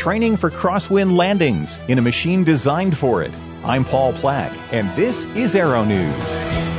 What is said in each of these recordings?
training for crosswind landings in a machine designed for it. I'm Paul Plack, and this is Aero News.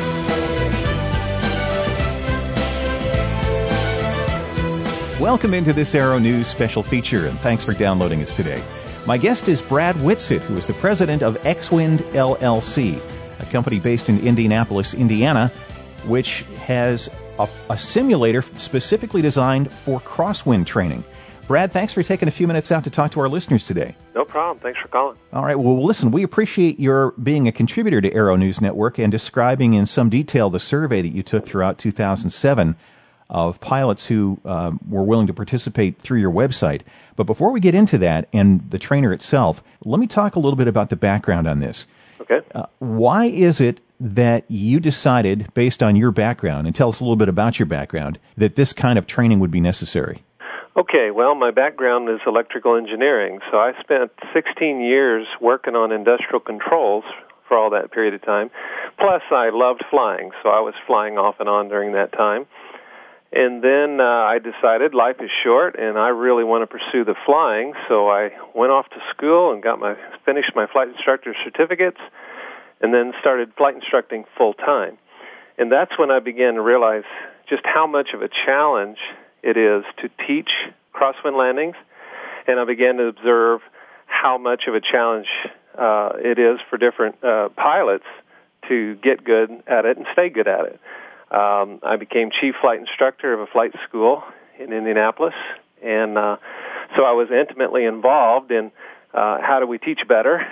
Welcome into this Aero News special feature, and thanks for downloading us today. My guest is Brad Whitsitt, who is the president of Xwind LLC, a company based in Indianapolis, Indiana, which has a simulator specifically designed for crosswind training. Brad, thanks for taking a few minutes out to talk to our listeners today. No problem. Thanks for calling. All right. Well, listen, we appreciate your being a contributor to Aero News Network and describing in some detail the survey that you took throughout 2007 of pilots who were willing to participate through your website. But before we get into that and the trainer itself, let me talk a little bit about the background on this. Okay. Why is it that you decided, based on your background, and tell us a little bit about your background, that this kind of training would be necessary? Okay, well, my background is electrical engineering, so I spent 16 years working on industrial controls for all that period of time. Plus, I loved flying, so I was flying off and on during that time. And then I decided life is short, and I really want to pursue the flying, so I went off to school and finished my flight instructor certificates, and then started flight instructing full-time. And that's when I began to realize just how much of a challenge it is to teach crosswind landings, and I began to observe how much of a challenge it is for different pilots to get good at it and stay good at it. I became chief flight instructor of a flight school in Indianapolis, and so I was intimately involved in how do we teach better,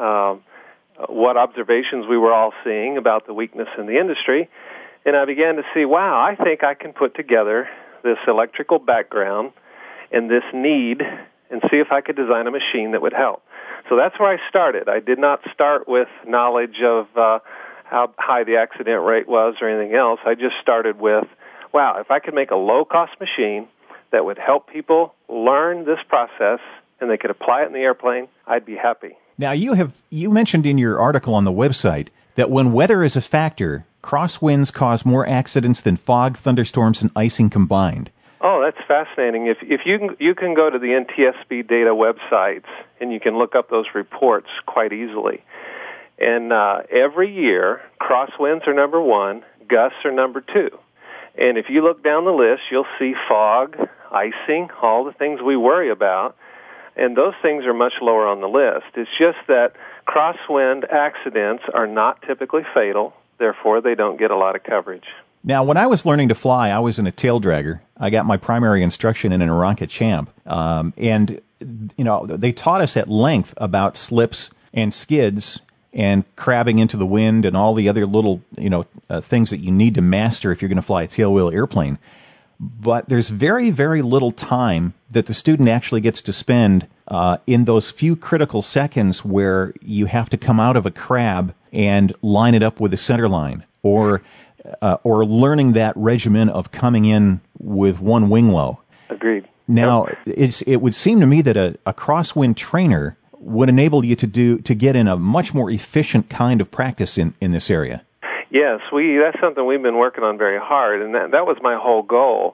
what observations we were all seeing about the weakness in the industry, and I began to see, wow, I think I can put together this electrical background and this need and see if I could design a machine that would help. So that's where I started. I did not start with knowledge of how high the accident rate was or anything else. I just started with, wow, if I could make a low-cost machine that would help people learn this process and they could apply it in the airplane, I'd be happy. Now, you mentioned in your article on the website that when weather is a factor, crosswinds cause more accidents than fog, thunderstorms, and icing combined. Oh, that's fascinating. If you can go to the NTSB data websites and you can look up those reports quite easily. And every year, crosswinds are number one, gusts are number two. And if you look down the list, you'll see fog, icing, all the things we worry about, and those things are much lower on the list. It's just that crosswind accidents are not typically fatal, therefore they don't get a lot of coverage. Now, when I was learning to fly, I was in a tail dragger. I got my primary instruction in an Aeronca Champ, and they taught us at length about slips and skids and crabbing into the wind and all the other little things that you need to master if you're going to fly a tailwheel airplane. But there's very, very little time that the student actually gets to spend in those few critical seconds where you have to come out of a crab and line it up with a center line, or learning that regimen of coming in with one wing low. Agreed. Now, it would seem to me that a crosswind trainer would enable you to get in a much more efficient kind of practice in this area. Yes, that's something we've been working on very hard, and that was my whole goal.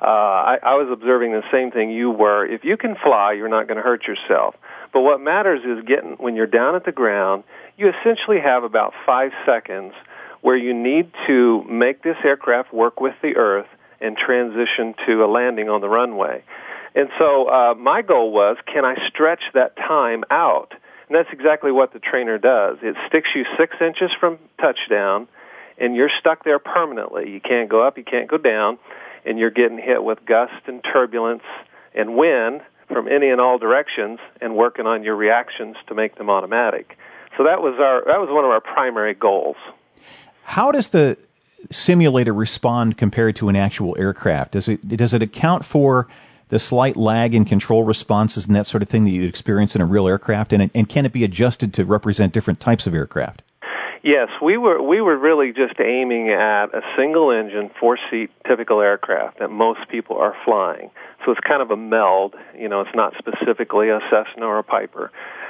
I was observing the same thing you were. If you can fly, you're not going to hurt yourself. But what matters is when you're down at the ground, you essentially have about 5 seconds where you need to make this aircraft work with the earth and transition to a landing on the runway. And so my goal was, can I stretch that time out? And that's exactly what the trainer does. It sticks you 6 inches from touchdown, and you're stuck there permanently. You can't go up, you can't go down, and you're getting hit with gust and turbulence and wind from any and all directions and working on your reactions to make them automatic. So that was one of our primary goals. How does the simulator respond compared to an actual aircraft? Does it account for the slight lag in control responses and that sort of thing that you'd experience in a real aircraft, and can it be adjusted to represent different types of aircraft? Yes, we were really just aiming at a single-engine, 4-seat typical aircraft that most people are flying. So it's kind of a meld. It's not specifically a Cessna or a Piper.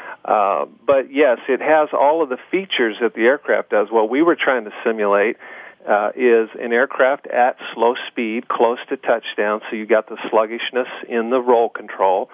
But yes, it has all of the features that the aircraft does. What we were trying to simulate is an aircraft at slow speed, close to touchdown, so you got the sluggishness in the roll control.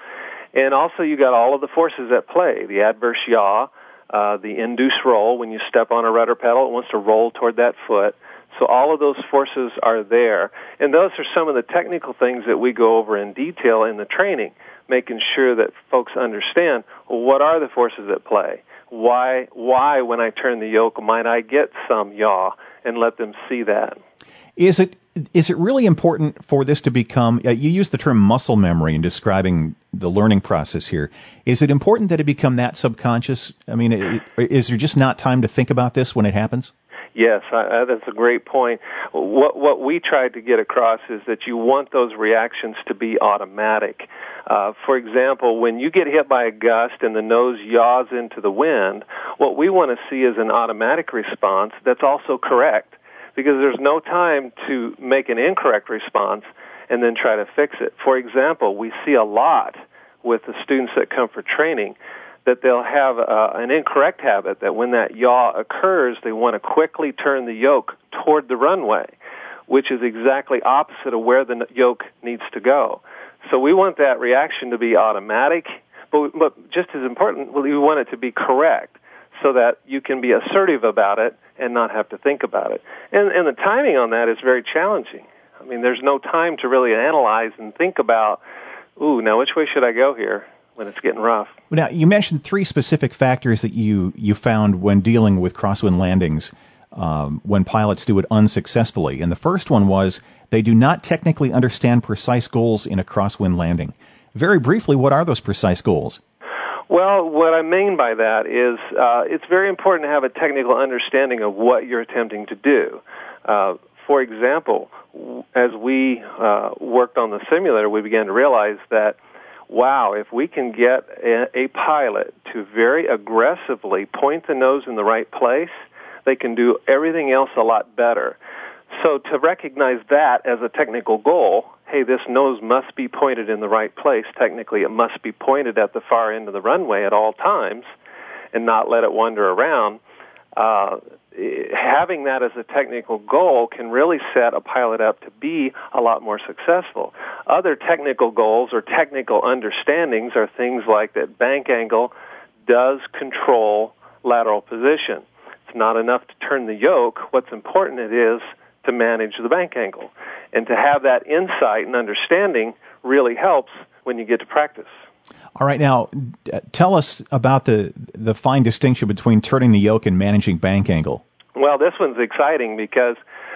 And also you got all of the forces at play, the adverse yaw, the induced roll. When you step on a rudder pedal, it wants to roll toward that foot. So all of those forces are there. And those are some of the technical things that we go over in detail in the training, making sure that folks understand, well, what are the forces at play? Why when I turn the yoke, might I get some yaw, and let them see that. Is it really important for this to become, you use the term muscle memory in describing the learning process here. Is it important that it become that subconscious? I mean, is there just not time to think about this when it happens? Yes, that's a great point. What we tried to get across is that you want those reactions to be automatic. For example, when you get hit by a gust and the nose yaws into the wind, what we want to see is an automatic response that's also correct, because there's no time to make an incorrect response and then try to fix it. For example, we see a lot with the students that come for training that they'll have an incorrect habit that when that yaw occurs, they want to quickly turn the yoke toward the runway, which is exactly opposite of where the yoke needs to go. So we want that reaction to be automatic, but just as important, we want it to be correct so that you can be assertive about it and not have to think about it. And the timing on that is very challenging. I mean, there's no time to really analyze and think about, now which way should I go here when it's getting rough? Now, you mentioned three specific factors that you found when dealing with crosswind landings when pilots do it unsuccessfully. And the first one was they do not technically understand precise goals in a crosswind landing. Very briefly, what are those precise goals? Well, what I mean by that is it's very important to have a technical understanding of what you're attempting to do. For example, as we worked on the simulator, we began to realize that, wow, if we can get a pilot to very aggressively point the nose in the right place, they can do everything else a lot better. So to recognize that as a technical goal, hey, this nose must be pointed in the right place. Technically, it must be pointed at the far end of the runway at all times and not let it wander around. Having that as a technical goal can really set a pilot up to be a lot more successful. Other technical goals or technical understandings are things like that bank angle does control lateral position. It's not enough to turn the yoke. What's important it is to manage the bank angle. And to have that insight and understanding really helps when you get to practice. All right, now tell us about the fine distinction between turning the yoke and managing bank angle. Well, this one's exciting because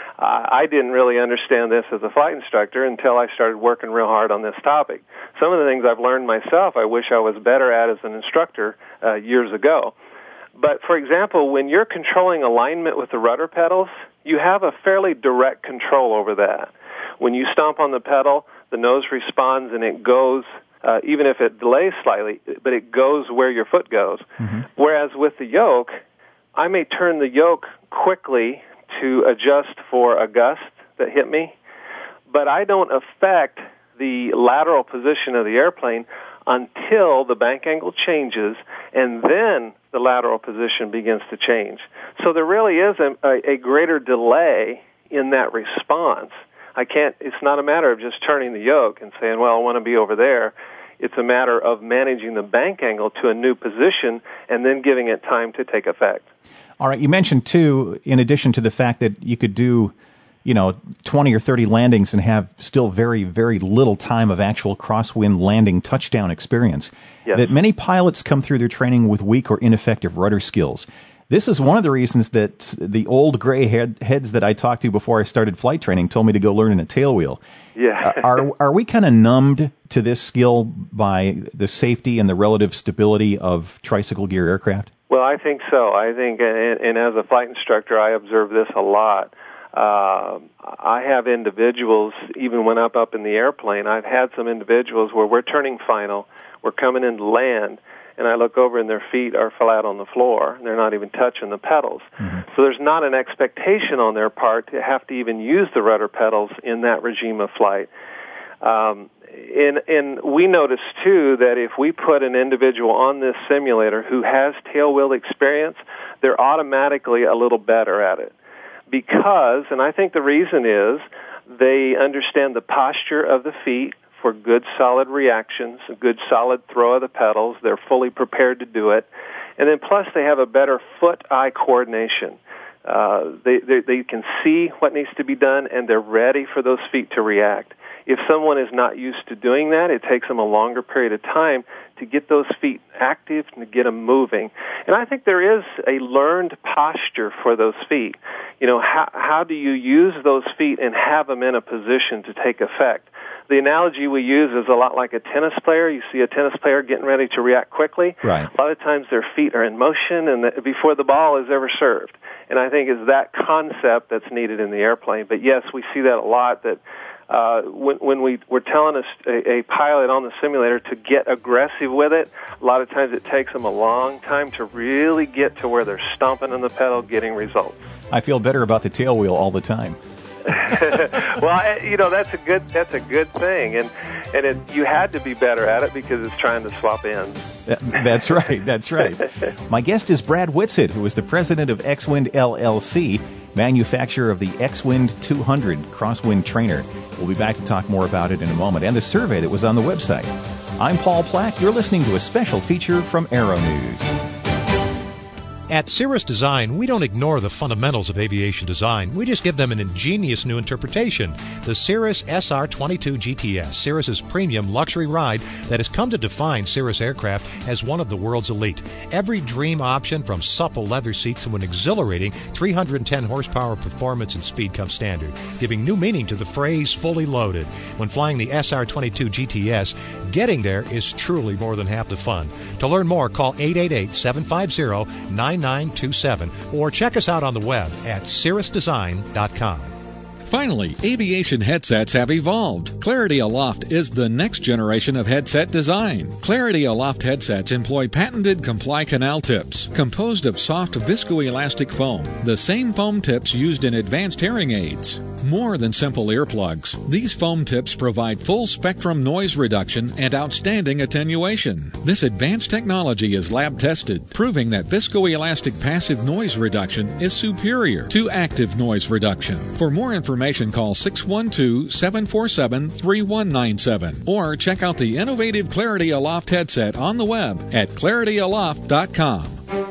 I didn't really understand this as a flight instructor until I started working real hard on this topic. Some of the things I've learned myself I wish I was better at as an instructor years ago. But, for example, when you're controlling alignment with the rudder pedals, you have a fairly direct control over that. When you stomp on the pedal, the nose responds and it goes, even if it delays slightly, but it goes where your foot goes. Mm-hmm. Whereas with the yoke, I may turn the yoke quickly to adjust for a gust that hit me, but I don't affect the lateral position of the airplane until the bank angle changes, and then the lateral position begins to change. So there really is a greater delay in that response. It's not a matter of just turning the yoke and saying, well, I want to be over there. It's a matter of managing the bank angle to a new position and then giving it time to take effect. All right, you mentioned, too, in addition to the fact that you could do 20 or 30 landings and have still very, very little time of actual crosswind landing touchdown experience, yes, that many pilots come through their training with weak or ineffective rudder skills. This is one of the reasons that the old gray heads that I talked to before I started flight training told me to go learn in a tail wheel. Yeah. Are we kind of numbed to this skill by the safety and the relative stability of tricycle gear aircraft? Well, I think so. I think, and as a flight instructor, I observe this a lot. I have individuals, even when I'm up in the airplane, I've had some individuals where we're turning final, we're coming into land, and I look over and their feet are flat on the floor. They're not even touching the pedals. Mm-hmm. So there's not an expectation on their part to have to even use the rudder pedals in that regime of flight. And we noticed, too, that if we put an individual on this simulator who has tail wheel experience, they're automatically a little better at it. Because, and I think the reason is, they understand the posture of the feet for good solid reactions, a good solid throw of the pedals. They're fully prepared to do it. And then plus they have a better foot-eye coordination. They can see what needs to be done, and they're ready for those feet to react. If someone is not used to doing that, it takes them a longer period of time to get those feet active and to get them moving. And I think there is a learned posture for those feet. You know, how do you use those feet and have them in a position to take effect? The analogy we use is a lot like a tennis player. You see a tennis player getting ready to react quickly. Right. A lot of times their feet are in motion and before the ball is ever served. And I think it's that concept that's needed in the airplane. But yes, we see that a lot, that when we're telling a pilot on the simulator to get aggressive with it, a lot of times it takes them a long time to really get to where they're stomping on the pedal, getting results. I feel better about the tail wheel all the time. Well, you know, that's a good thing, and you had to be better at it because it's trying to swap ends. That's right. My guest is Brad Whitsitt, who is the president of X-Wind LLC, manufacturer of the X-Wind 200 crosswind trainer. We'll be back to talk more about it in a moment, and the survey that was on the website. I'm Paul Plack. You're listening to a special feature from Aero News. At Cirrus Design, we don't ignore the fundamentals of aviation design. We just give them an ingenious new interpretation. The Cirrus SR22 GTS, Cirrus's premium luxury ride that has come to define Cirrus aircraft as one of the world's elite. Every dream option, from supple leather seats to an exhilarating 310 horsepower performance and speed, comes standard, giving new meaning to the phrase fully loaded. When flying the SR22 GTS, getting there is truly more than half the fun. To learn more, call 888-750-9927 or check us out on the web at cirrusdesign.com. Finally, aviation headsets have evolved. Clarity Aloft is the next generation of headset design. Clarity Aloft headsets employ patented Comply Canal tips, composed of soft viscoelastic foam, the same foam tips used in advanced hearing aids. More than simple earplugs, these foam tips provide full-spectrum noise reduction and outstanding attenuation. This advanced technology is lab-tested, proving that viscoelastic passive noise reduction is superior to active noise reduction. For more information, call 612-747-3197 or check out the innovative Clarity Aloft headset on the web at clarityaloft.com.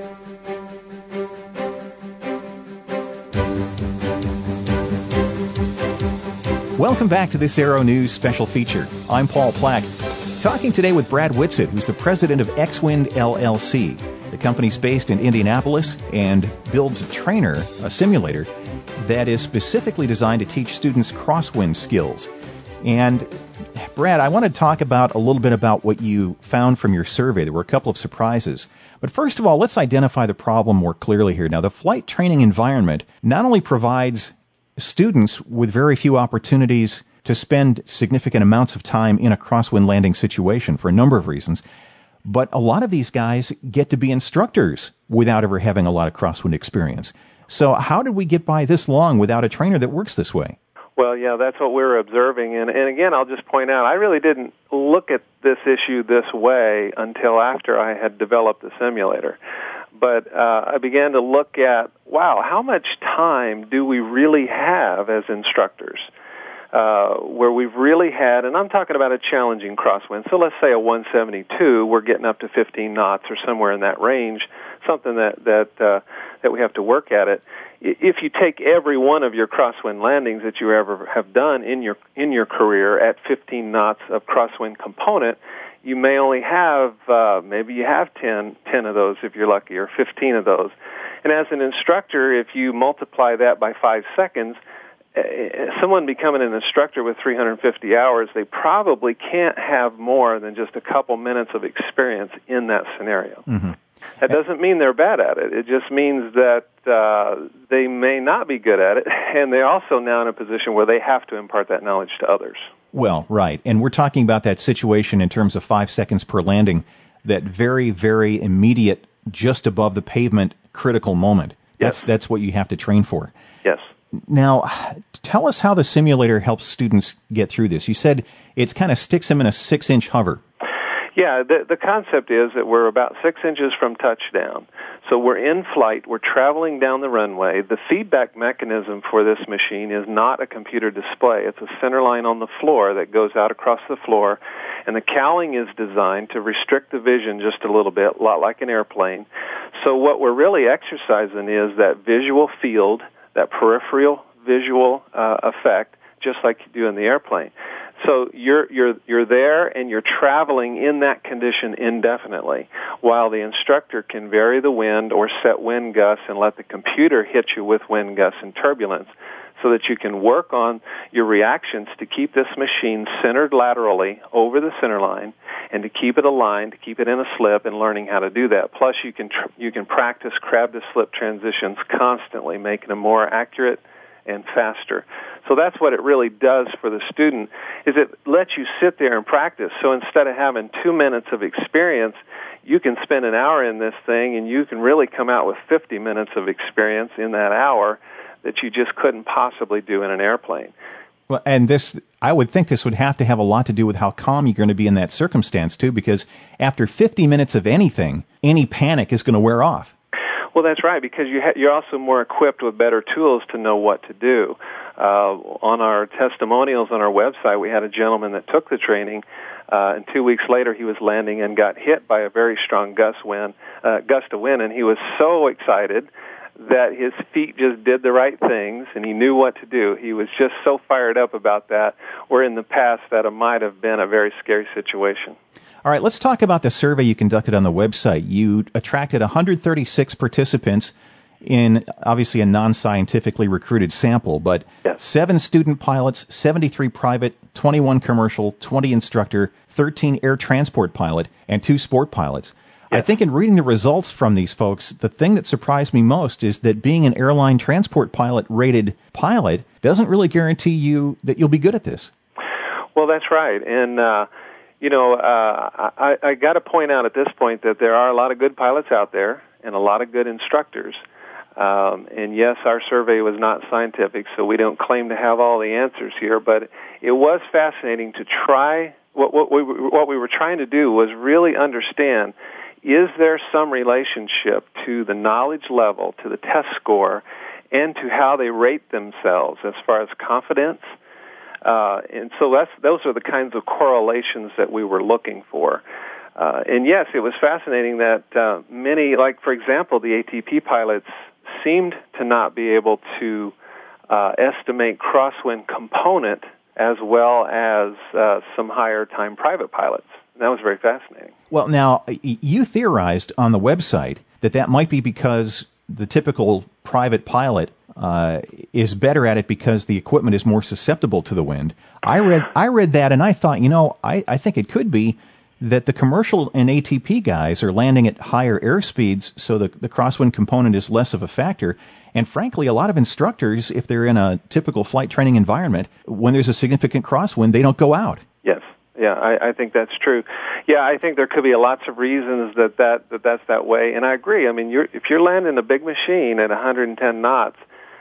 Welcome back to this Aero News special feature. I'm Paul Plack, talking today with Brad Whitsitt, who's the president of X-Wind LLC. The company's based in Indianapolis and builds a trainer, a simulator, that is specifically designed to teach students crosswind skills. And Brad, I want to talk about a little bit about what you found from your survey. There were a couple of surprises. But first of all, let's identify the problem more clearly here. Now, the flight training environment not only provides students with very few opportunities to spend significant amounts of time in a crosswind landing situation for a number of reasons, but a lot of these guys get to be instructors without ever having a lot of crosswind experience. So how did we get by this long without a trainer that works this way? Well, yeah, that's what we're observing. And again, I'll just point out, I really didn't look at this issue this way until after I had developed the simulator. But I began to look at, wow, how much time do we really have as instructors? Where we've really had, and I'm talking about a challenging crosswind, so let's say a 172, we're getting up to 15 knots or somewhere in that range, something that we have to work at it. If you take every one of your crosswind landings that you ever have done in your career at 15 knots of crosswind component, you may only have, maybe you have 10 of those if you're lucky, or 15 of those. And as an instructor, if you multiply that by 5 seconds, someone becoming an instructor with 350 hours, they probably can't have more than just a couple minutes of experience in that scenario. Mm-hmm. That doesn't mean they're bad at it. It just means that they may not be good at it, and they're also now in a position where they have to impart that knowledge to others. Well, right. And we're talking about that situation in terms of 5 seconds per landing, that very, very immediate, just above the pavement, critical moment. Yes. That's what you have to train for. Yes. Now, tell us how the simulator helps students get through this. You said it kind of sticks them in a 6-inch hover. Yeah, the concept is that we're about 6 inches from touchdown. So we're in flight, we're traveling down the runway. The feedback mechanism for this machine is not a computer display. It's a center line on the floor that goes out across the floor, and the cowling is designed to restrict the vision just a little bit, a lot like an airplane. So what we're really exercising is that visual field, that peripheral visual effect, just like you do in the airplane. So you're there and you're traveling in that condition indefinitely, while the instructor can vary the wind or set wind gusts and let the computer hit you with wind gusts and turbulence, so that you can work on your reactions to keep this machine centered laterally over the center line, and to keep it aligned, to keep it in a slip, and learning how to do that. Plus, you can practice crab to slip transitions constantly, making them more accurate and faster. So that's what it really does for the student, is it lets you sit there and practice. So instead of having 2 minutes of experience, you can spend an hour in this thing, and you can really come out with 50 minutes of experience in that hour that you just couldn't possibly do in an airplane. Well, and this, I would think this would have to have a lot to do with how calm you're going to be in that circumstance, too, because after 50 minutes of anything, any panic is going to wear off. Well, that's right, because you're also more equipped with better tools to know what to do. On our testimonials on our website, we had a gentleman that took the training, and 2 weeks later he was landing and got hit by a very strong gust of wind, and he was so excited that his feet just did the right things, and he knew what to do. He was just so fired up about that, where in the past that might have been a very scary situation. All right, let's talk about the survey you conducted on the website. You attracted 136 participants in, obviously, a non-scientifically recruited sample, but yes. 7 student pilots, 73 private, 21 commercial, 20 instructor, 13 air transport pilot, and 2 sport pilots. Yes. I think in reading the results from these folks, the thing that surprised me most is that being an airline transport pilot rated pilot doesn't really guarantee you that you'll be good at this. Well, that's right. And I got to point out at this point that there are a lot of good pilots out there and a lot of good instructors. And yes, our survey was not scientific, so we don't claim to have all the answers here, but it was fascinating to try. What we were trying to do was really understand, is there some relationship to the knowledge level, to the test score, and to how they rate themselves as far as confidence? And so those are the kinds of correlations that we were looking for. And yes, it was fascinating that many, like for example, the ATP pilots seemed to not be able to estimate crosswind component as well as some higher time private pilots. And that was very fascinating. Well, now, you theorized on the website that might be because the typical private pilot is better at it because the equipment is more susceptible to the wind. I read that, and I thought, I think it could be that the commercial and ATP guys are landing at higher airspeeds, so the crosswind component is less of a factor. And frankly, a lot of instructors, if they're in a typical flight training environment, when there's a significant crosswind, they don't go out. Yes. Yeah, I think that's true. Yeah, I think there could be lots of reasons that's that way, and I agree. I mean, if you're landing a big machine at 110 knots,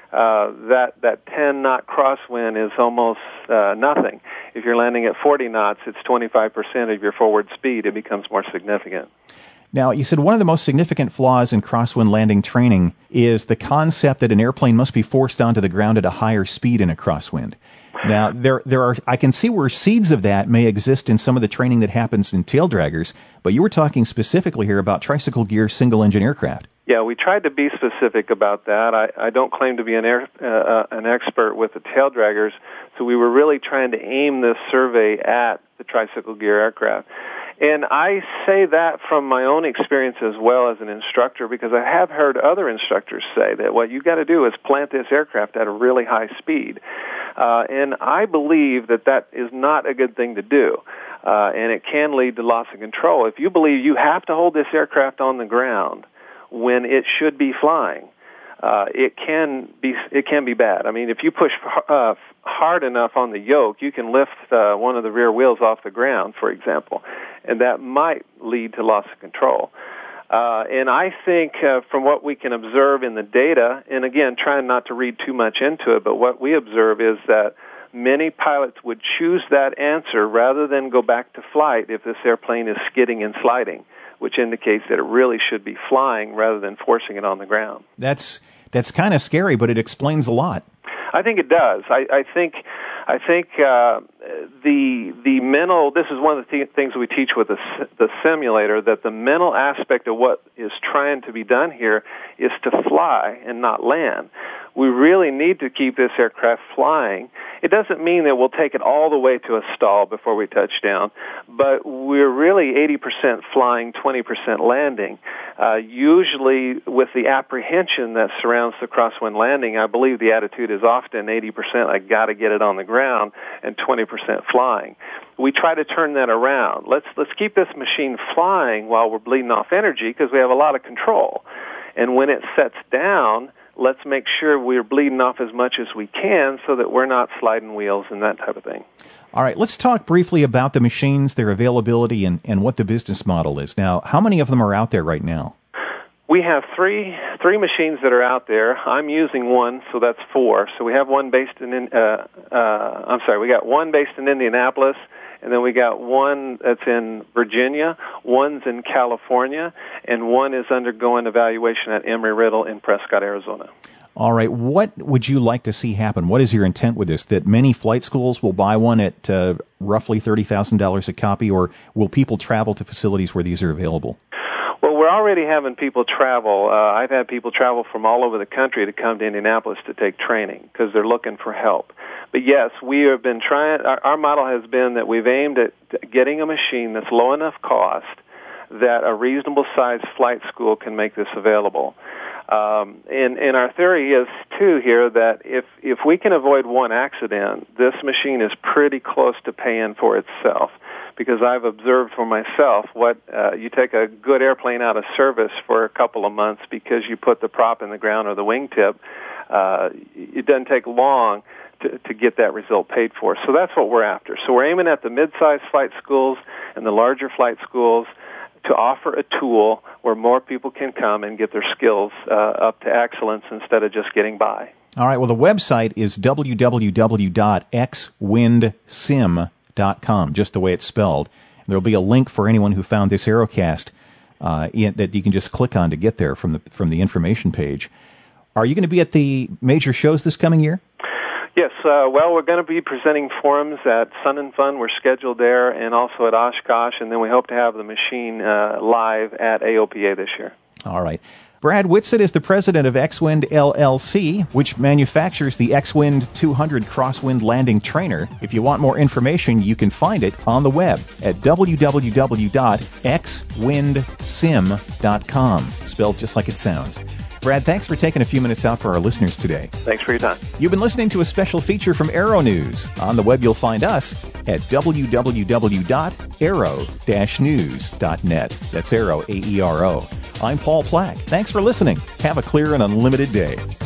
that 10-knot crosswind is almost nothing. If you're landing at 40 knots, it's 25% of your forward speed. It becomes more significant. Now, you said one of the most significant flaws in crosswind landing training is the concept that an airplane must be forced onto the ground at a higher speed in a crosswind. Now, there are, I can see where seeds of that may exist in some of the training that happens in tail draggers, but you were talking specifically here about tricycle gear single-engine aircraft. Yeah, we tried to be specific about that. I don't claim to be an expert with the tail draggers, so we were really trying to aim this survey at the tricycle gear aircraft. And I say that from my own experience as well as an instructor, because I have heard other instructors say that what you got to do is plant this aircraft at a really high speed. And I believe that is not a good thing to do, and it can lead to loss of control. If you believe you have to hold this aircraft on the ground when it should be flying, it can be bad. I mean, if you push hard enough on the yoke, you can lift one of the rear wheels off the ground, for example, and that might lead to loss of control. And I think from what we can observe in the data, and again, trying not to read too much into it, but what we observe is that many pilots would choose that answer rather than go back to flight if this airplane is skidding and sliding, which indicates that it really should be flying rather than forcing it on the ground. That's kind of scary, but it explains a lot. I think it does. I think the mental. This is one of the things we teach with the simulator, that the mental aspect of what is trying to be done here is to fly and not land. We really need to keep this aircraft flying. It doesn't mean that we'll take it all the way to a stall before we touch down, but we're really 80% flying, 20% landing. Usually with the apprehension that surrounds the crosswind landing, I believe the attitude is often 80% I got to get it on the ground and 20% flying. We try to turn that around. Let's keep this machine flying while we're bleeding off energy because we have a lot of control. And when it sets down, let's make sure we're bleeding off as much as we can so that we're not sliding wheels and that type of thing. All right, let's talk briefly about the machines, their availability, and what the business model is. Now, how many of them are out there right now? We have three machines that are out there. I'm using one, so that's 4. So we have one based in we got one based in Indianapolis, and then we got one that's in Virginia, one's in California, and one is undergoing evaluation at Embry-Riddle in Prescott, Arizona. All right, what would you like to see happen? What is your intent with this? That many flight schools will buy one at roughly $30,000 a copy, or will people travel to facilities where these are available? Well, we're already having people travel. I've had people travel from all over the country to come to Indianapolis to take training because they're looking for help. But yes, we have been trying. Our model has been that we've aimed at getting a machine that's low enough cost that a reasonable sized flight school can make this available. And our theory is, too, here that if we can avoid one accident, this machine is pretty close to paying for itself. Because I've observed for myself what you take a good airplane out of service for a couple of months because you put the prop in the ground or the wingtip, it doesn't take long to get that result paid for. So that's what we're after. So we're aiming at the mid-sized flight schools and the larger flight schools to offer a tool where more people can come and get their skills up to excellence instead of just getting by. All right, well, the website is www.xwindsim.com, just the way it's spelled. There will be a link for anyone who found this Aerocast that you can just click on to get there from the information page. Are you going to be at the major shows this coming year? Yes, well, we're going to be presenting forums at Sun and Fun. We're scheduled there, and also at Oshkosh, and then we hope to have the machine live at AOPA this year. All right. Brad Whitsitt is the president of X-Wind LLC, which manufactures the X-Wind 200 crosswind landing trainer. If you want more information, you can find it on the web at www.xwindsim.com, spelled just like it sounds. Brad, thanks for taking a few minutes out for our listeners today. Thanks for your time. You've been listening to a special feature from Aero News. On the web, you'll find us at www.aero-news.net. That's Aero, A-E-R-O. I'm Paul Plack. Thanks for listening. Have a clear and unlimited day.